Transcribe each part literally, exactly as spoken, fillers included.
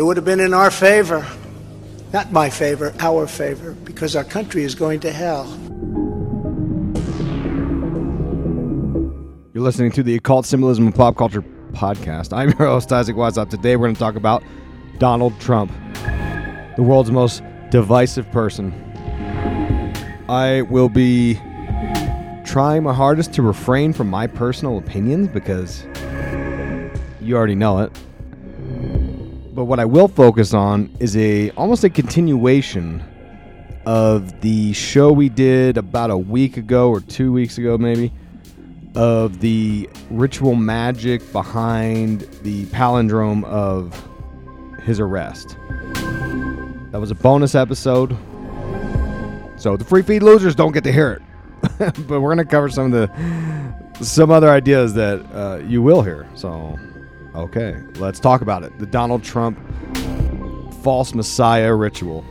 it would have been in our favor. Not my favor, our favor, because our country is going to hell. You're listening to the Occult Symbolism and Pop Culture Podcast. I'm your host, Isaac Wazop. Today we're going to talk about Donald Trump, the world's most divisive person. I will be trying my hardest to refrain from my personal opinions because you already know it. But what I will focus on is a almost a continuation of the show we did about a week ago or two weeks ago maybe, of the ritual magic behind the palindrome of his arrest. That was a bonus episode, so the free feed losers don't get to hear it. But we're going to cover some of the some other ideas that uh, you will hear. So, okay, let's talk about it. The Donald Trump false messiah ritual.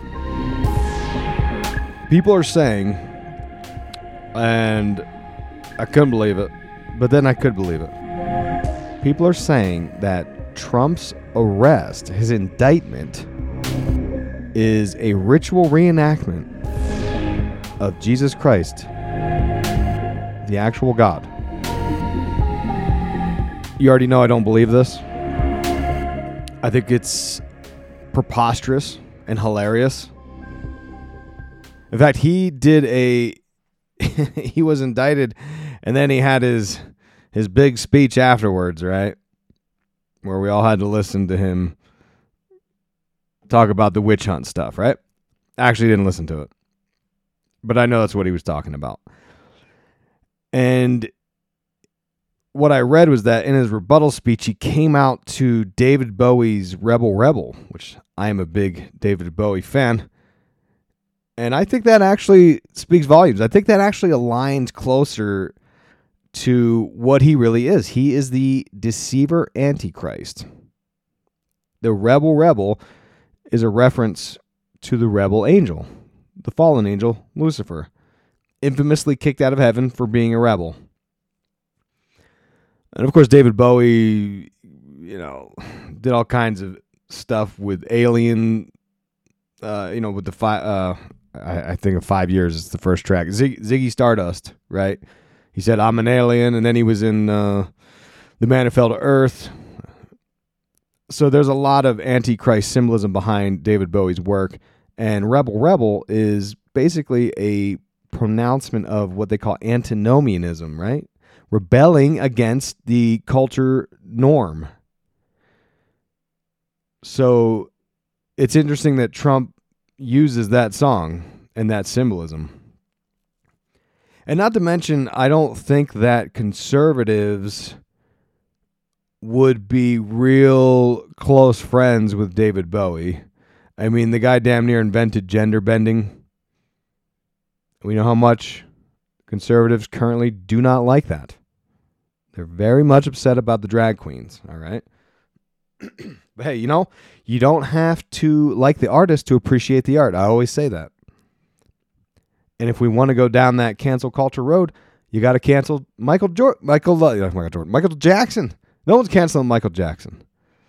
People are saying, and I couldn't believe it, but then I could believe it. People are saying that Trump's arrest, his indictment, is a ritual reenactment of Jesus Christ, the actual God. You already know I don't believe this. I think it's preposterous and hilarious. In fact, he did a he was indicted and then he had his his big speech afterwards, right? Where we all had to listen to him talk about the witch hunt stuff, right? I actually didn't listen to it, but I know that's what he was talking about. And what I read was that in his rebuttal speech, he came out to David Bowie's Rebel Rebel, which I am a big David Bowie fan. And I think that actually speaks volumes. I think that actually aligns closer to what he really is. He is the deceiver antichrist. The Rebel Rebel is a reference to the rebel angel, the fallen angel, Lucifer, infamously kicked out of heaven for being a rebel. And of course, David Bowie, you know, did all kinds of stuff with Alien, uh, you know, with the five, uh, I, I think of Five Years is the first track. Zig, Ziggy Stardust, right? He said, I'm an alien, and then he was in uh, The Man Who Fell to Earth. So there's a lot of Antichrist symbolism behind David Bowie's work, and Rebel Rebel is basically a pronouncement of what they call antinomianism, right? Rebelling against the culture norm. So it's interesting that Trump uses that song and that symbolism. And not to mention, I don't think that conservatives would be real close friends with David Bowie. I mean, the guy damn near invented gender bending. We know how much conservatives currently do not like that. They're very much upset about the drag queens, all right? But hey, you know, you don't have to like the artist to appreciate the art. I always say that. And if we want to go down that cancel culture road, you got to cancel Michael Jordan, Michael, uh, Michael Jordan, Michael Jackson. No one's canceling Michael Jackson.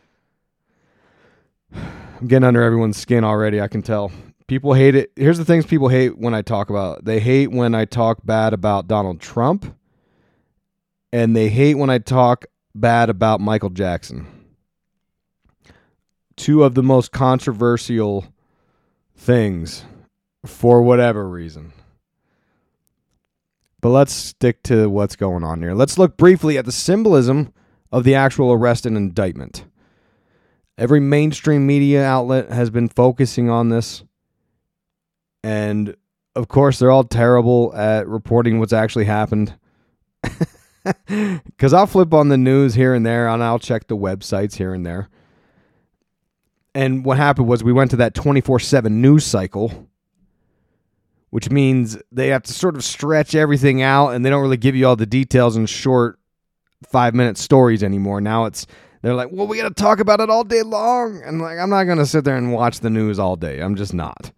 I'm getting under everyone's skin already, I can tell. People hate it. Here's the things people hate when I talk about. They hate when I talk bad about Donald Trump. And they hate when I talk bad about Michael Jackson. Two of the most controversial things for whatever reason. But let's stick to what's going on here. Let's look briefly at the symbolism of the actual arrest and indictment. Every mainstream media outlet has been focusing on this. And, of course, they're all terrible at reporting what's actually happened. Because I'll flip on the news here and there, and I'll check the websites here and there. And what happened was we went to that twenty-four seven news cycle, which means they have to sort of stretch everything out, and they don't really give you all the details in short five-minute stories anymore. Now it's they're like, well, we got to talk about it all day long. And like, I'm not going to sit there and watch the news all day. I'm just not.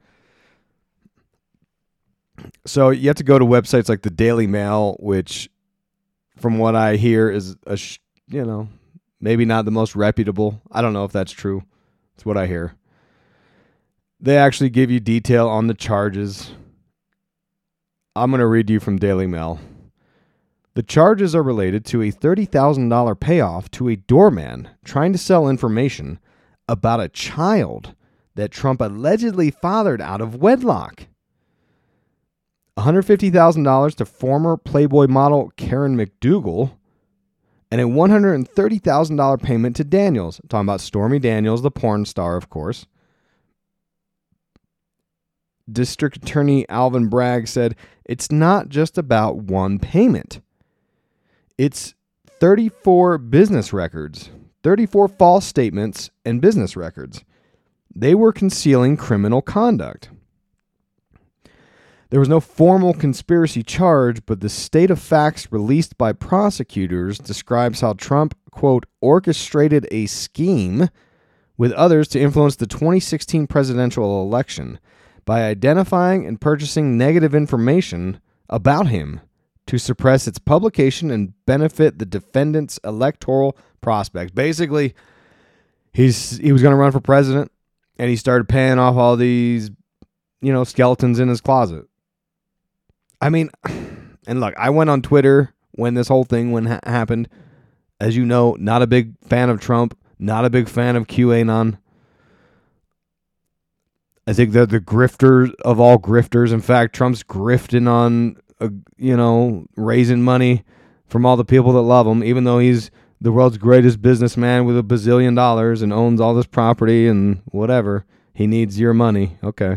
So you have to go to websites like the Daily Mail, which, from what I hear, is a sh- you know maybe not the most reputable. I don't know if that's true. That's what I hear. They actually give you detail on the charges. I'm going to read you from Daily Mail. The charges are related to a thirty thousand dollars payoff to a doorman trying to sell information about a child that Trump allegedly fathered out of wedlock. one hundred fifty thousand dollars to former Playboy model Karen McDougal, and a one hundred thirty thousand dollars payment to Daniels. I'm talking about Stormy Daniels, the porn star, of course. District Attorney Alvin Bragg said, it's not just about one payment. It's thirty-four business records, thirty-four false statements, and business records. They were concealing criminal conduct. There was no formal conspiracy charge, but the state of facts released by prosecutors describes how Trump, quote, orchestrated a scheme with others to influence the twenty sixteen presidential election by identifying and purchasing negative information about him to suppress its publication and benefit the defendant's electoral prospects. Basically, he's he was going to run for president, and he started paying off all these, you know, skeletons in his closet. I mean, and look, I went on Twitter when this whole thing when ha- happened. As you know, not a big fan of Trump, not a big fan of QAnon. I think they're the grifters of all grifters. In fact, Trump's grifting on, uh, you know, raising money from all the people that love him, even though he's the world's greatest businessman with a bazillion dollars and owns all this property and whatever. He needs your money. Okay.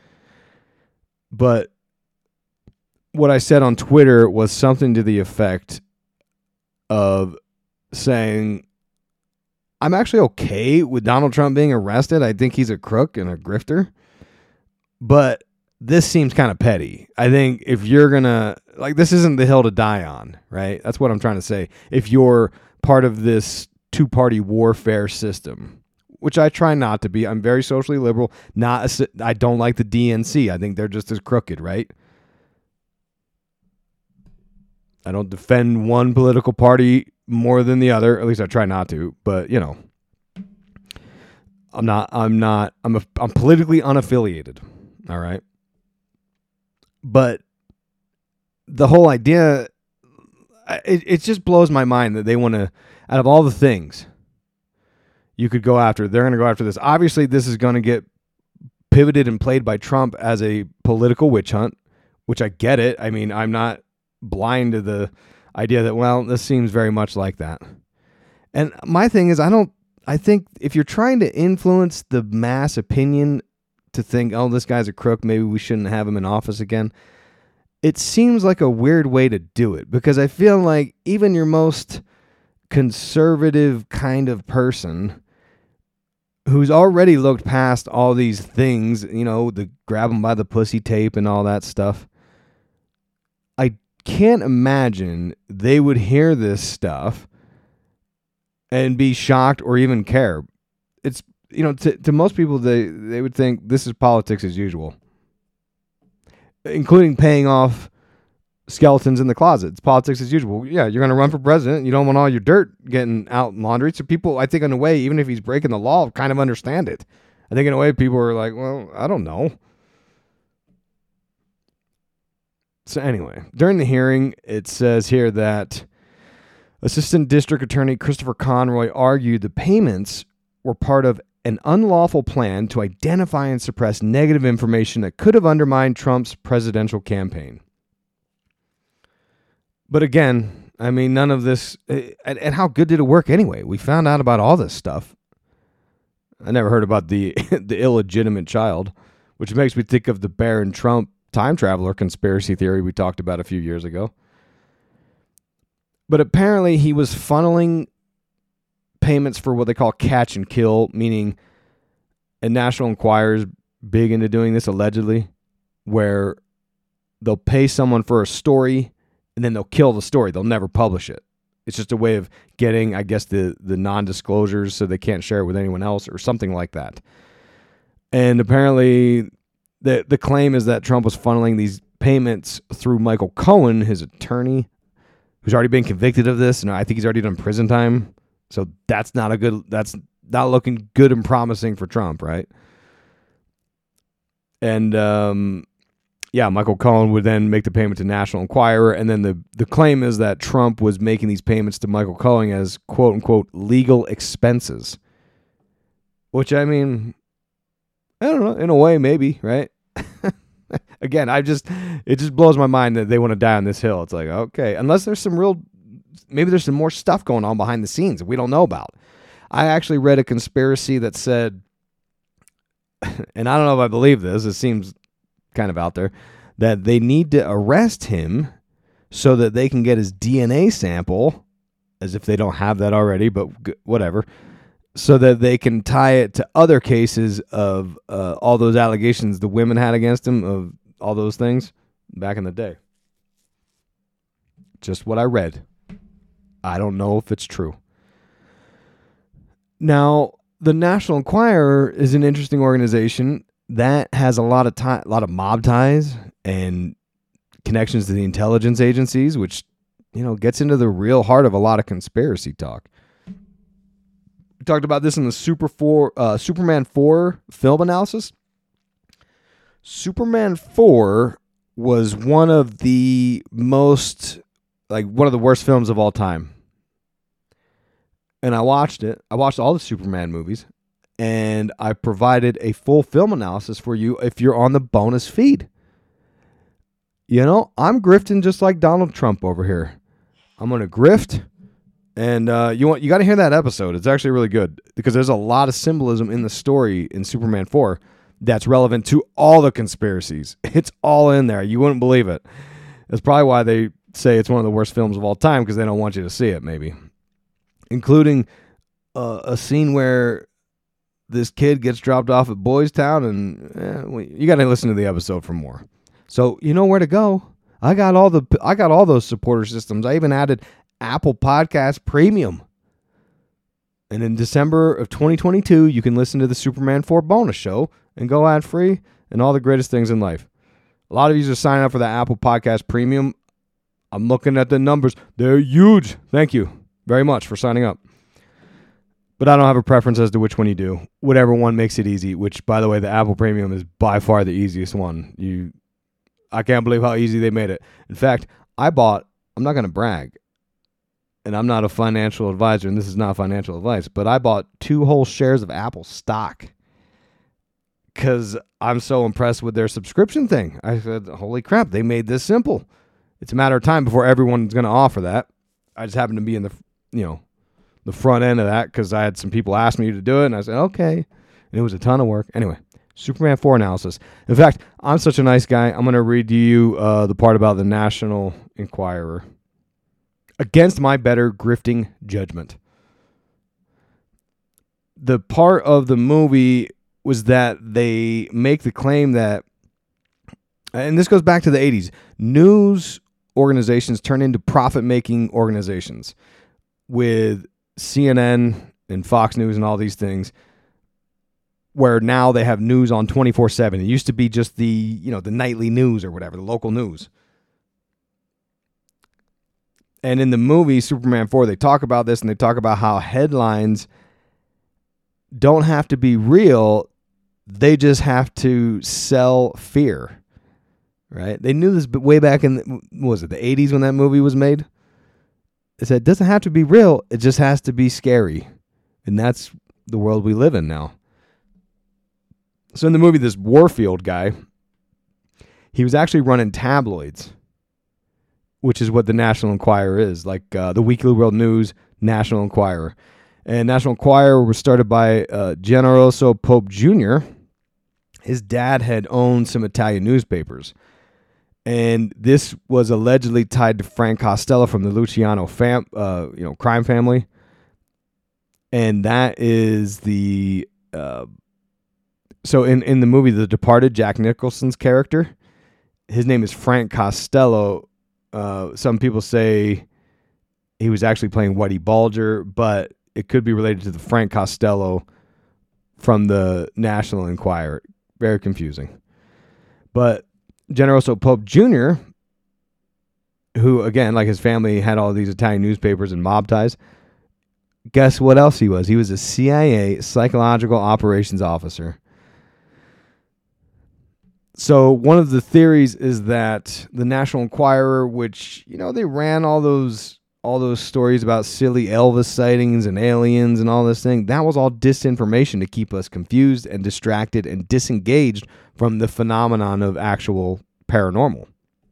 But what I said on Twitter was something to the effect of saying, I'm actually okay with Donald Trump being arrested. I think he's a crook and a grifter. But this seems kind of petty. I think if you're going to, like, this isn't the hill to die on, right? That's what I'm trying to say. If you're part of this two-party warfare system, which I try not to be. I'm very socially liberal. Not, a, I don't like the D N C. I think they're just as crooked, right? I don't defend one political party more than the other. At least I try not to. But, you know, I'm not, I'm not, I'm, a, I'm politically unaffiliated. All right. But the whole idea, it, it just blows my mind that they want to, out of all the things you could go after, they're going to go after this. Obviously, this is going to get pivoted and played by Trump as a political witch hunt, which I get it. I mean, I'm not blind to the idea that, well, this seems very much like that. And my thing is, I don't, I think if you're trying to influence the mass opinion to think, oh, this guy's a crook, maybe we shouldn't have him in office again, it seems like a weird way to do it, because I feel like even your most conservative kind of person who's already looked past all these things, you know, the grab him by the pussy tape and all that stuff, I can't imagine they would hear this stuff and be shocked or even care. It's, you know, to, to most people, they, they would think this is politics as usual, including paying off skeletons in the closet. It's politics as usual. Yeah, you're going to run for president. You don't want all your dirt getting out in laundry. So people, I think in a way, even if he's breaking the law, kind of understand it. I think in a way people are like, well, I don't know. So anyway, during the hearing, it says here that Assistant District Attorney Christopher Conroy argued the payments were part of an unlawful plan to identify and suppress negative information that could have undermined Trump's presidential campaign. But again, I mean, none of this, and, and how good did it work anyway? We found out about all this stuff. I never heard about the the illegitimate child, which makes me think of the Barron Trump time traveler conspiracy theory we talked about a few years ago. But apparently he was funneling payments for what they call catch and kill, meaning, and National Enquirer's big into doing this allegedly, where they'll pay someone for a story and then they'll kill the story. They'll never publish it. It's just a way of getting, I guess, the, the non-disclosures so they can't share it with anyone else or something like that. And apparently the the claim is that Trump was funneling these payments through Michael Cohen, his attorney, who's already been convicted of this, and I think he's already done prison time. So that's not a good, that's not looking good and promising for Trump, right? And um, yeah, Michael Cohen would then make the payment to National Enquirer, and then the the claim is that Trump was making these payments to Michael Cohen as quote unquote legal expenses. Which, I mean, I don't know, in a way, maybe, right? Again, I just it just blows my mind that they want to die on this hill. It's like, okay, unless there's some real, maybe there's some more stuff going on behind the scenes that we don't know about. I actually read a conspiracy that said, and I don't know if I believe this, it seems kind of out there, that they need to arrest him so that they can get his D N A sample, as if they don't have that already, but whatever, so that they can tie it to other cases of uh, all those allegations the women had against him, of all those things back in the day. Just what I read. I don't know if it's true. Now, the National Enquirer is an interesting organization that has a lot of tie, a lot of mob ties and connections to the intelligence agencies, which, you know, gets into the real heart of a lot of conspiracy talk. We talked about this in the Super four, uh, Superman four film analysis. Superman four was one of the most, like, one of the worst films of all time. And I watched it. I watched all the Superman movies. And I provided a full film analysis for you if you're on the bonus feed. You know, I'm grifting just like Donald Trump over here. I'm going to grift. And uh, you want you got to hear that episode. It's actually really good because there's a lot of symbolism in the story in Superman four that's relevant to all the conspiracies. It's all in there. You wouldn't believe it. That's probably why they say it's one of the worst films of all time, because they don't want you to see it, maybe. Including uh, a scene where this kid gets dropped off at Boys Town, and eh, you got to listen to the episode for more. So you know where to go. I got all the I got all those supporter systems. I even added Apple Podcast Premium. And in December of twenty twenty-two, you can listen to the Superman four bonus show and go ad-free and all the greatest things in life. A lot of you are signing up for the Apple Podcast Premium. I'm looking at the numbers. They're huge. Thank you very much for signing up. But I don't have a preference as to which one you do. Whatever one makes it easy, which, by the way, the Apple Premium is by far the easiest one. You, I can't believe how easy they made it. In fact, I bought, I'm not going to brag, and I'm not a financial advisor, and this is not financial advice, but I bought two whole shares of Apple stock because I'm so impressed with their subscription thing. I said, holy crap, they made this simple. It's a matter of time before everyone's going to offer that. I just happen to be in the, you know, the front end of that because I had some people ask me to do it, and I said, okay. And it was a ton of work. Anyway, Superman four analysis. In fact, I'm such a nice guy. I'm going to read to you uh, the part about the National Enquirer. Against my better grifting judgment. The part of the movie was that they make the claim that, and this goes back to the eighties, news organizations turn into profit-making organizations with C N N and Fox News and all these things, where now they have news on twenty-four seven. It used to be just the, you know, the nightly news or whatever, the local news. And in the movie Superman four, they talk about this, and they talk about how headlines don't have to be real. They just have to sell fear, right? They knew this way back in, the, what was it, the eighties when that movie was made? They said, it doesn't have to be real. It just has to be scary. And that's the world we live in now. So in the movie, this Warfield guy, he was actually running tabloids, which is what the National Enquirer is, like uh, the Weekly World News, National Enquirer. And National Enquirer was started by uh, Generoso Pope Junior His dad had owned some Italian newspapers. And this was allegedly tied to Frank Costello from the Luciano fam- uh, you know, crime family. And that is the... Uh, so in, in the movie The Departed, Jack Nicholson's character, his name is Frank Costello. Uh, some people say he was actually playing Whitey Bulger, but it could be related to the Frank Costello from the National Enquirer. Very confusing. But Generoso Pope Junior, who, again, like his family had all these Italian newspapers and mob ties, guess what else he was? He was a C I A psychological operations officer. So one of the theories is that the National Enquirer, which, you know, they ran all those all those stories about silly Elvis sightings and aliens and all this thing, that was all disinformation to keep us confused and distracted and disengaged from the phenomenon of actual paranormal.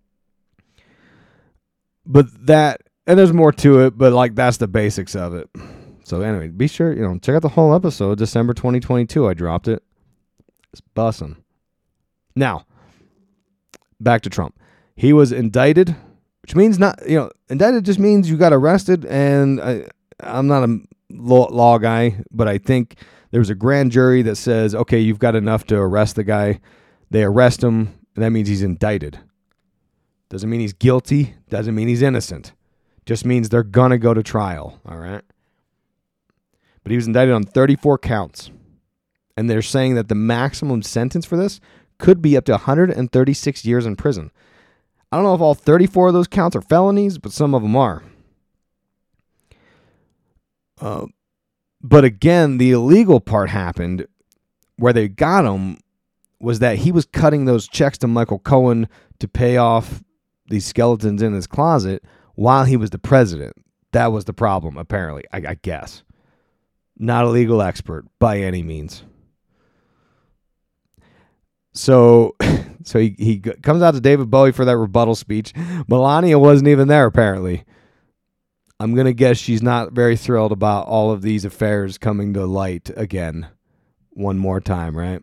But that, and there's more to it, but like that's the basics of it. So anyway, be sure, you know, check out the whole episode, December twenty twenty-two. I dropped it. It's bussin'. Now, back to Trump. He was indicted, which means not, you know, indicted just means you got arrested, and I, I'm not a law, law guy, but I think there was a grand jury that says, okay, you've got enough to arrest the guy. They arrest him, and that means he's indicted. Doesn't mean he's guilty. Doesn't mean he's innocent. Just means they're going to go to trial, all right? But he was indicted on thirty-four counts, and they're saying that the maximum sentence for this could be up to one hundred thirty-six years in prison. I don't know if all thirty-four of those counts are felonies, but some of them are. Uh, but again, the illegal part happened where they got him was that he was cutting those checks to Michael Cohen to pay off these skeletons in his closet while he was the president. That was the problem, apparently, I, I guess. Not a legal expert by any means. So, so he, he comes out to David Bowie for that rebuttal speech. Melania wasn't even there, apparently. I'm going to guess she's not very thrilled about all of these affairs coming to light again. One more time, right?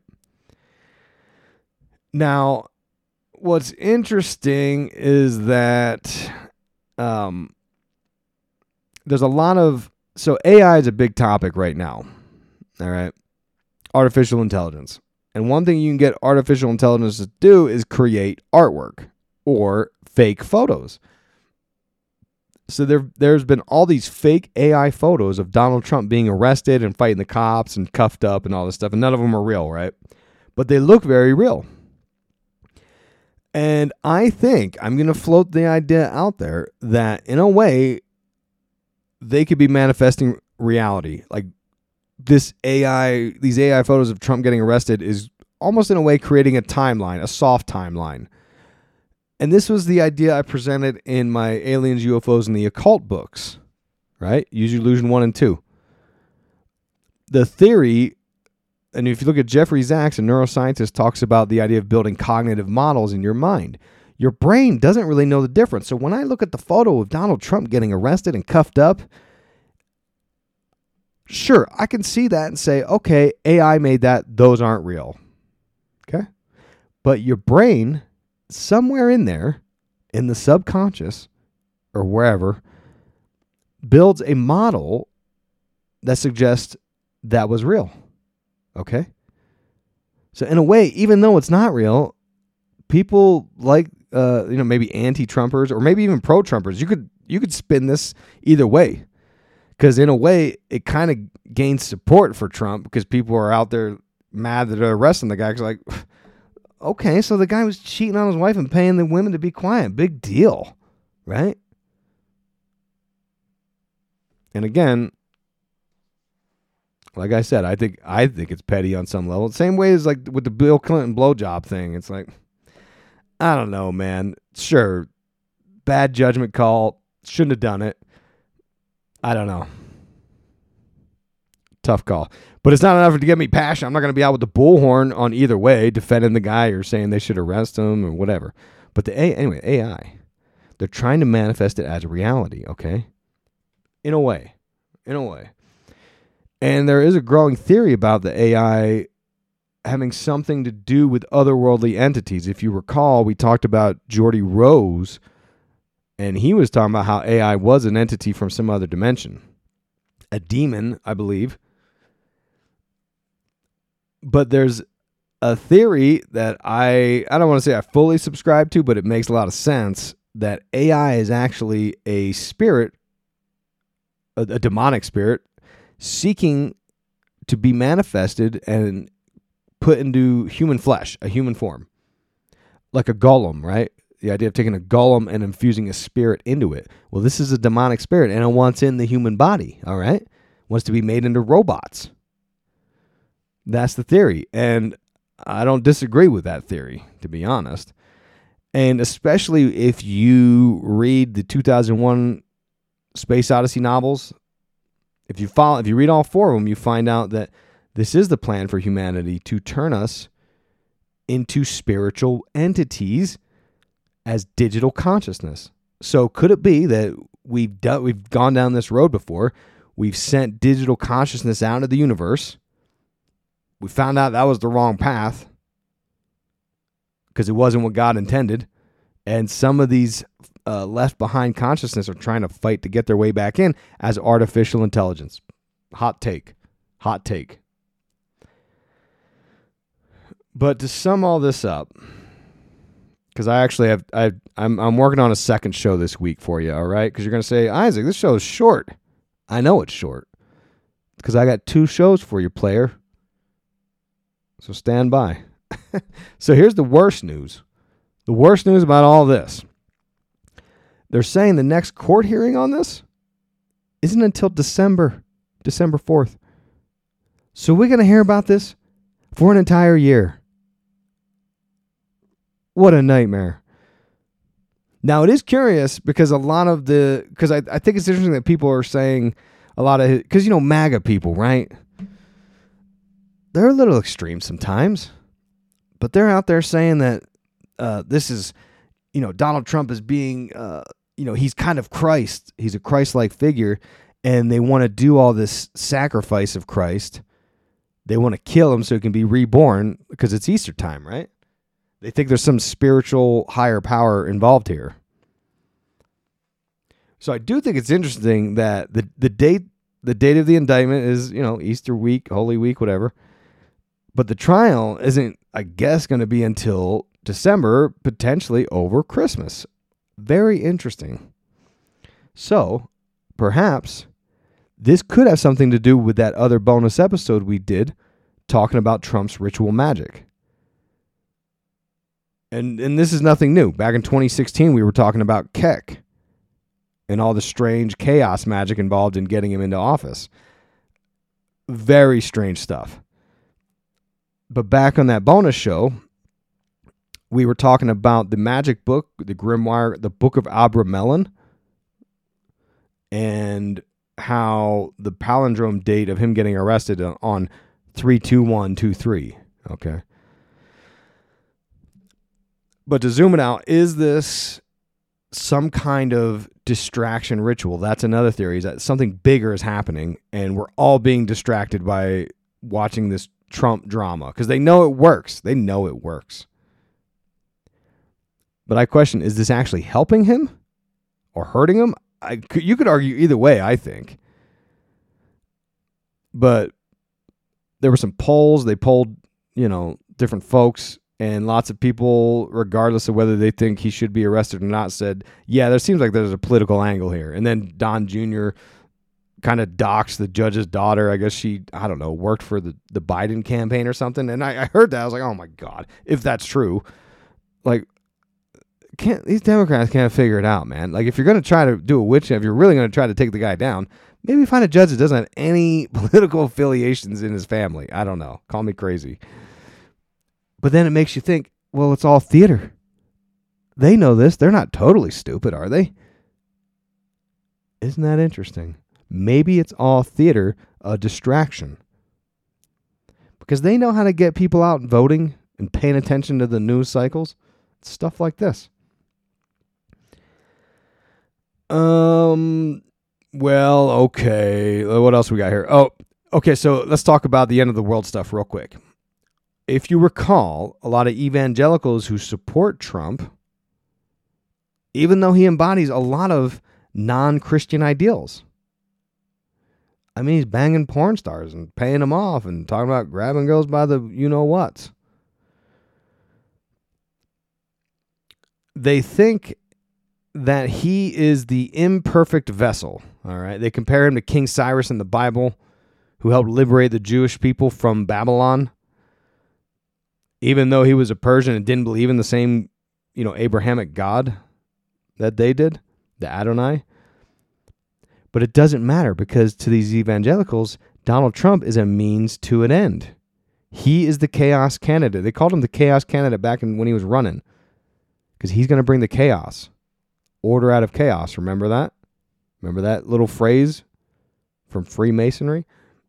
Now, what's interesting is that um, there's a lot of... So A I is a big topic right now. All right? Artificial intelligence. And one thing you can get artificial intelligence to do is create artwork or fake photos. So there, there's been all these fake A I photos of Donald Trump being arrested and fighting the cops and cuffed up and all this stuff. And none of them are real, right? But they look very real. And I think I'm going to float the idea out there that in a way, they could be manifesting reality. Like, this A I, these A I photos of Trump getting arrested is almost in a way creating a timeline, a soft timeline. And this was the idea I presented in my Aliens, U F Os, and the Occult books, right? Use Your Illusion one and two. The theory, and if you look at Jeffrey Sachs, a neuroscientist, talks about the idea of building cognitive models in your mind. Your brain doesn't really know the difference. So when I look at the photo of Donald Trump getting arrested and cuffed up, sure, I can see that and say, okay, A I made that. Those aren't real. Okay? But your brain, somewhere in there, in the subconscious or wherever, builds a model that suggests that was real. Okay? So in a way, even though it's not real, people like, uh, you know, maybe anti-Trumpers or maybe even pro-Trumpers, you could you could spin this either way. Because in a way, it kind of gains support for Trump because people are out there mad that they're arresting the guy. Because like, okay, so the guy was cheating on his wife and paying the women to be quiet. Big deal, right? And again, like I said, I think I think it's petty on some level. Same way as like with the Bill Clinton blowjob thing. It's like, I don't know, man. Sure, bad judgment call. Shouldn't have done it. I don't know. Tough call. But it's not enough to get me passionate. I'm not going to be out with the bullhorn on either way, defending the guy or saying they should arrest him or whatever. But the A, anyway, A I, they're trying to manifest it as a reality, okay? In a way. In a way. And there is a growing theory about the A I having something to do with otherworldly entities. If you recall, we talked about Geordie Rose, and he was talking about how A I was an entity from some other dimension. A demon, I believe. But there's a theory that I, I don't want to say I fully subscribe to, but it makes a lot of sense, that A I is actually a spirit, a, a demonic spirit, seeking to be manifested and put into human flesh, a human form. Like a golem, right? The idea of taking a golem and infusing a spirit into it. Well, this is a demonic spirit, and it wants in the human body, all right? wants to be made into robots. That's the theory. And I don't disagree with that theory, to be honest. And especially if you read the two thousand one Space Odyssey novels, if you follow, if you read all four of them, you find out that this is the plan for humanity to turn us into spiritual entities as digital consciousness. So could it be that we've done, we've gone down this road before? We've sent digital consciousness out into the universe. We found out that was the wrong path because it wasn't what God intended. And some of these uh, left behind consciousness are trying to fight to get their way back in as artificial intelligence. Hot take. Hot take. But to sum all this up, because I actually have, I, I'm, I'm working on a second show this week for you, all right? Because you're going to say, Isaac, this show is short. I know it's short because I got two shows for you, player. So stand by. So here's the worst news. The worst news about all this. They're saying the next court hearing on this isn't until December, December fourth. So we're going to hear about this for an entire year. What a nightmare. Now, it is curious because a lot of the, because I, I think it's interesting that people are saying a lot of, because, you know, MAGA people, right? They're a little extreme sometimes, but they're out there saying that uh, this is, you know, Donald Trump is being, uh, you know, he's kind of Christ. He's a Christ-like figure, and they want to do all this sacrifice of Christ. They want to kill him so he can be reborn because it's Easter time, right? They think there's some spiritual higher power involved here. So I do think it's interesting that the, the date the date of the indictment is, you know, Easter week, Holy Week, whatever. But the trial isn't, I guess, going to be until December, potentially over Christmas. Very interesting. So perhaps this could have something to do with that other bonus episode we did talking about Trump's ritual magic. And and this is nothing new. Back in twenty sixteen, we were talking about Keck and all the strange chaos magic involved in getting him into office. Very strange stuff. But back on that bonus show, we were talking about the magic book, the Grimoire, the Book of Abramelin, and how the palindrome date of him getting arrested on three two one two three. Okay. But to zoom it out, is this some kind of distraction ritual? That's another theory, is that something bigger is happening and we're all being distracted by watching this Trump drama because they know it works. They know it works. But I question, is this actually helping him or hurting him? I, you could argue either way, I think. But there were some polls. They polled, you know, different folks. And lots of people, regardless of whether they think he should be arrested or not, said, yeah, there seems like there's a political angle here. And then Don Junior kind of doxed the judge's daughter. I guess she, I don't know, worked for the, the Biden campaign or something. And I, I heard that. I was like, oh, my God, if that's true. Like, can't these Democrats can't figure it out, man. Like, if you're going to try to do a witch hunt, if you're really going to try to take the guy down, maybe find a judge that doesn't have any political affiliations in his family. I don't know. Call me crazy. But then it makes you think, well, it's all theater. They know this. They're not totally stupid, are they? Isn't that interesting? Maybe it's all theater, a distraction. Because they know how to get people out voting and paying attention to the news cycles. Stuff like this. Um, well, okay. What else we got here? Oh, okay, so let's talk about the end of the world stuff real quick. If you recall, a lot of evangelicals who support Trump, even though he embodies a lot of non-Christian ideals. I mean, he's banging porn stars and paying them off and talking about grabbing girls by the you-know-whats. They think that he is the imperfect vessel, all right? They compare him to King Cyrus in the Bible, who helped liberate the Jewish people from Babylon. Even though he was a Persian and didn't believe in the same, you know, Abrahamic God that they did, the Adonai. But it doesn't matter because to these evangelicals, Donald Trump is a means to an end. He is the chaos candidate. They called him the chaos candidate back in, when he was running because he's going to bring the chaos. Order out of chaos. Remember that? Remember that little phrase from Freemasonry?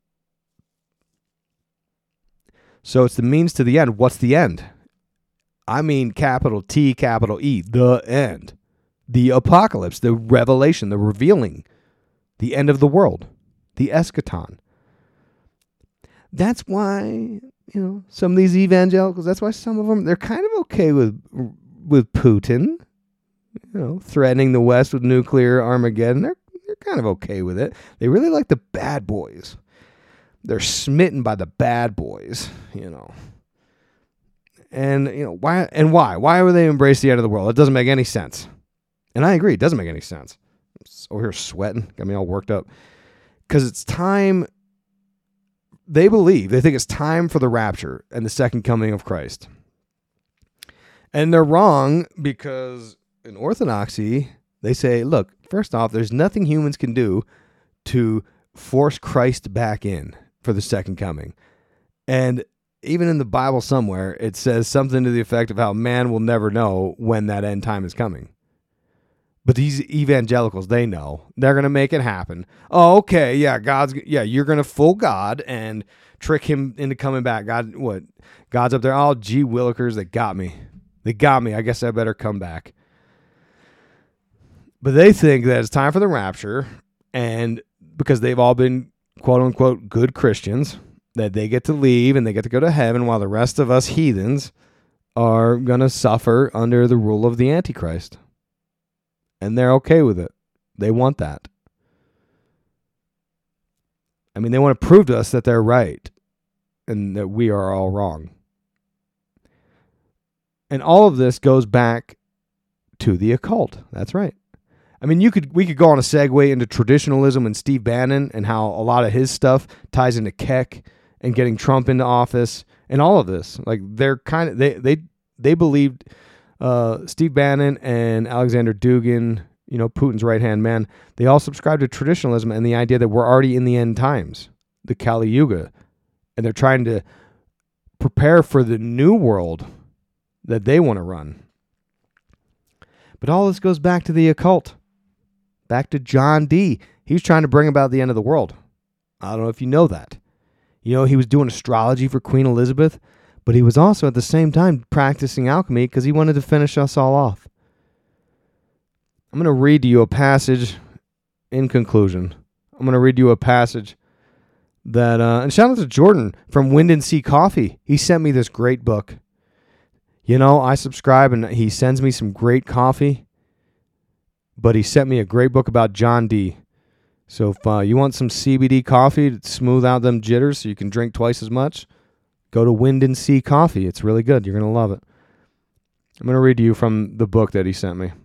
So it's the means to the end. What's the end? I mean capital T, capital E, the end. The apocalypse, the revelation, the revealing, the end of the world, the eschaton. That's why, you know, some of these evangelicals, that's why some of them, they're kind of okay with with Putin, you know, threatening the West with nuclear Armageddon. They're, they're kind of okay with it. They really like the bad boys. They're smitten by the bad boys, you know. And, you know, why and why? Why would they embrace the end of the world? It doesn't make any sense. And I agree, it doesn't make any sense. I'm over here sweating, got me all worked up. Because it's time, they believe, they think it's time for the rapture and the second coming of Christ. And they're wrong because in Orthodoxy, they say, look, first off, there's nothing humans can do to force Christ back in for the second coming. And even in the Bible somewhere, it says something to the effect of how man will never know when that end time is coming. But these evangelicals, they know. They're going to make it happen. Oh, okay, yeah, God's, yeah, you're going to fool God and trick him into coming back. God, what? God's up there. Oh, gee willikers, they got me. They got me. I guess I better come back. But they think that it's time for the rapture, and because they've all been quote-unquote good Christians, that they get to leave and they get to go to heaven while the rest of us heathens are going to suffer under the rule of the Antichrist. And they're okay with it. They want that. I mean, they want to prove to us that they're right and that we are all wrong. And all of this goes back to the occult. That's right. I mean, you could we could go on a segue into traditionalism and Steve Bannon and how a lot of his stuff ties into Keck and getting Trump into office and all of this. Like they're kind of they they they believed uh, Steve Bannon and Alexander Dugin, you know, Putin's right hand man. They all subscribe to traditionalism and the idea that we're already in the end times, the Kali Yuga, and they're trying to prepare for the new world that they want to run. But all this goes back to the occult. Back to John Dee. He was trying to bring about the end of the world. I don't know if you know that. You know, he was doing astrology for Queen Elizabeth, but he was also at the same time practicing alchemy because he wanted to finish us all off. I'm going to read to you a passage in conclusion. I'm going to read you a passage that, uh, and shout out to Jordan from Wind and Sea Coffee. He sent me this great book. You know, I subscribe and he sends me some great coffee, but he sent me a great book about John Dee. So if uh, you want some C B D coffee to smooth out them jitters so you can drink twice as much, go to Wind and Sea Coffee. It's really good. You're going to love it. I'm going to read to you from the book that he sent me.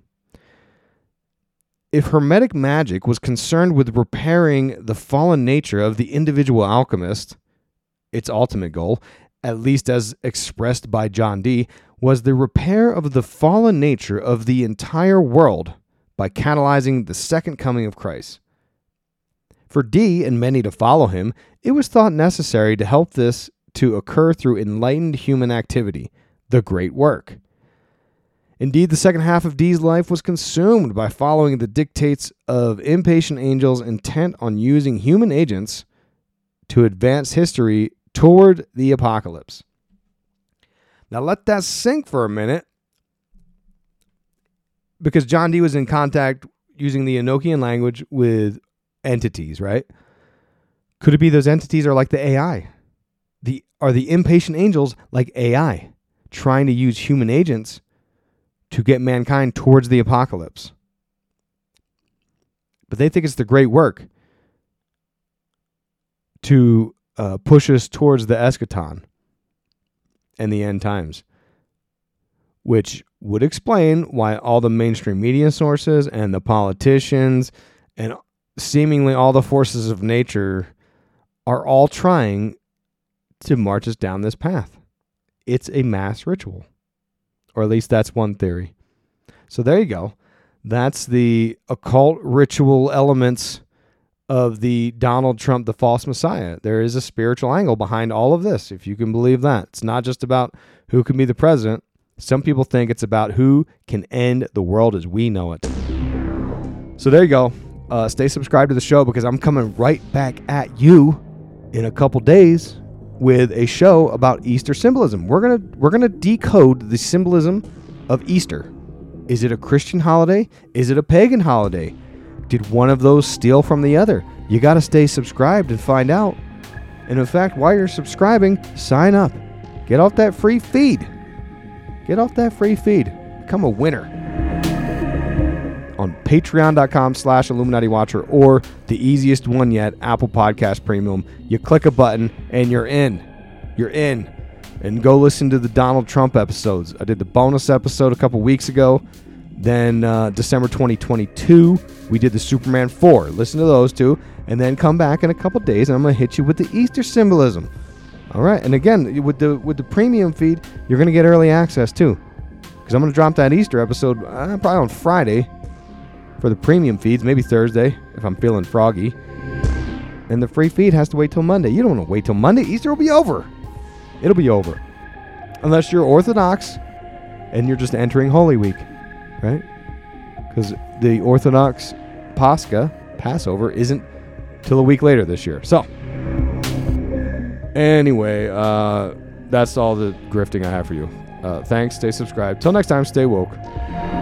If Hermetic magic was concerned with repairing the fallen nature of the individual alchemist, its ultimate goal, at least as expressed by John Dee, was the repair of the fallen nature of the entire world by catalyzing the second coming of Christ. For Dee and many to follow him, it was thought necessary to help this to occur through enlightened human activity, the great work. Indeed, the second half of Dee's life was consumed by following the dictates of impatient angels intent on using human agents to advance history toward the apocalypse. Now let that sink for a minute, because John Dee was in contact using the Enochian language with entities, right? Could it be those entities are like the A I? The are the impatient angels like A I, trying to use human agents to get mankind towards the apocalypse? But they think it's the great work to uh, push us towards the eschaton and the end times, which would explain why all the mainstream media sources and the politicians and seemingly all the forces of nature are all trying to march us down this path. It's a mass ritual, or at least that's one theory. So there you go. That's the occult ritual elements of the Donald Trump, the false messiah. There is a spiritual angle behind all of this, if you can believe that. It's not just about who can be the president. Some people think it's about who can end the world as we know it. So there you go. Uh, stay subscribed to the show because I'm coming right back at you in a couple days with a show about Easter symbolism. We're gonna we're gonna decode the symbolism of Easter. Is it a Christian holiday? Is it a pagan holiday? Did one of those steal from the other? You got to stay subscribed and find out. And in fact, while you're subscribing, sign up. Get off that free feed. Get off that free feed. Become a winner. On patreon.com slash Illuminati Watcher, or the easiest one yet, Apple Podcast Premium. You click a button and you're in. You're in. And go listen to the Donald Trump episodes. I did the bonus episode a couple weeks ago. Then uh, December twenty twenty-two, we did the Superman four. Listen to those two. And then come back in a couple days and I'm going to hit you with the Easter symbolism. All right. And again, with the with the premium feed, you're going to get early access too. Because I'm going to drop that Easter episode uh, probably on Friday for the premium feeds. Maybe Thursday if I'm feeling froggy. And the free feed has to wait till Monday. You don't want to wait till Monday. Easter will be over. It'll be over. Unless you're Orthodox and you're just entering Holy Week. Right? Because the Orthodox Pascha, Passover, isn't till a week later this year. So, anyway, uh, that's all the grifting I have for you. Uh, thanks. Stay subscribed. Till next time, stay woke.